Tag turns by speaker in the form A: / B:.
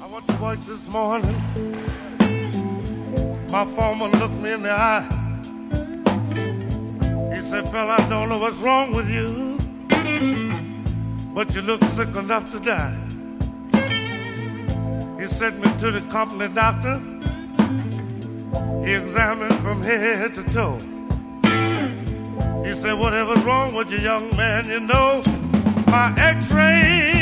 A: I went to work this morning. My foreman looked me in the eye. He said, fella, I don't know what's wrong with you, but you look sick enough to die. He sent me to the company doctor. He examined from head to toe. He said, whatever's wrong with you, young man, you know my x-ray